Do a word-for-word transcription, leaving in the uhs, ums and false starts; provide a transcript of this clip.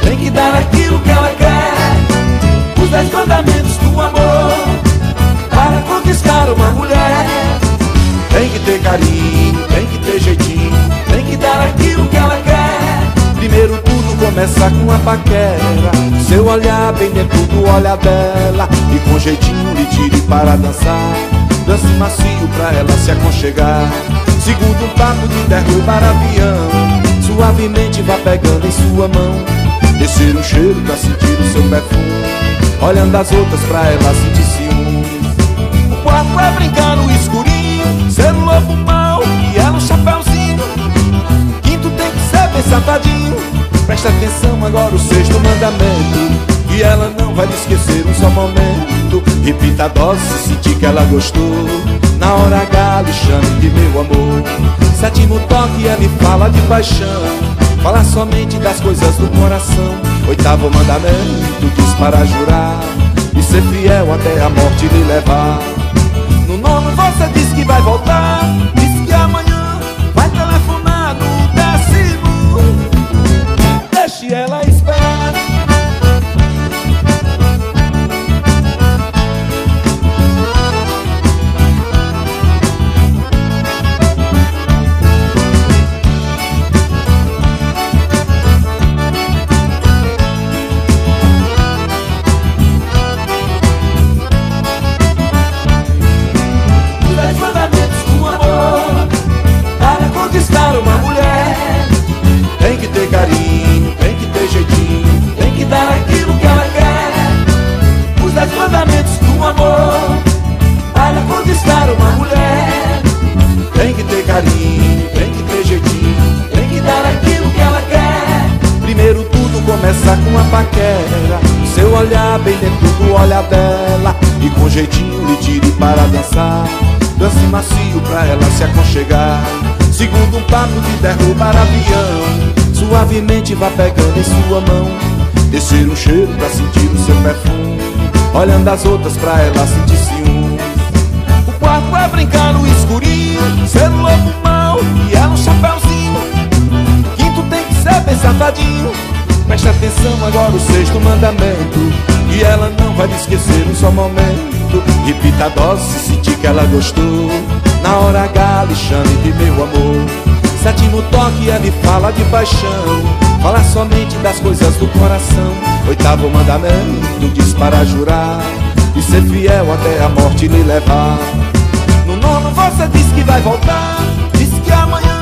tem que dar aquilo que ela quer. Os dez mandamentos do amor para conquistar uma mulher. Tem que ter carinho, tem que ter jeitinho, tem que dar aquilo que ela quer. Primeiro tudo começa com a paquera. Seu olhar bem dentro do olhar dela, e com jeitinho lhe tire para dançar. Dance macio pra ela se aconchegar. Segundo um papo de derrubar avião, suavemente vá pegando em sua mão. Descer um cheiro pra sentir o seu perfume, olhando as outras pra ela sentir ciúmes. O quarto é brincar no escurinho, ser um lobo mau e ela um chapéuzinho. Quinto tem que ser bem safadinho. Presta atenção agora o sexto mandamento, e ela não vai lhe esquecer um só momento. Repita a dose se sentir que ela gostou. Na hora H lhe chame de meu amor. Sétimo toque ela me fala de paixão, fala somente das coisas do coração. Oitavo mandamento diz para jurar e ser fiel até a morte lhe levar. No nono você diz que vai voltar, diz que amanhã vai telefonar. No décimo deixe ela esperar. Uma mulher tem que ter carinho, tem que ter jeitinho, tem que dar aquilo que ela quer. Os dez mandamentos do amor para conquistar uma mulher. Tem que ter carinho, tem que ter jeitinho, tem que dar aquilo que ela quer. Primeiro tudo começa com a paquera. Seu olhar bem dentro do olhar dela, e com jeitinho lhe tire para dançar. Dance macio pra ela se aconchegar. Segundo um papo de derrubar avião, suavemente vá pegando em sua mão. Descer um cheiro pra sentir o seu perfume, olhando as outras pra ela sentir ciúmes. O quarto é brincar no escurinho, ser um lobo mau e ela um chapéuzinho. Quinto tem que ser bem safadinho. Preste atenção agora o sexto mandamento, e ela não vai lhe esquecer um só momento. Repita a dose se sentir que ela gostou. Na hora H lhe chame de meu amor. Sétimo toque ela me fala de paixão, fala somente das coisas do coração. Oitavo mandamento diz para jurar e ser fiel até a morte lhe levar. No nono você diz que vai voltar, diz que amanhã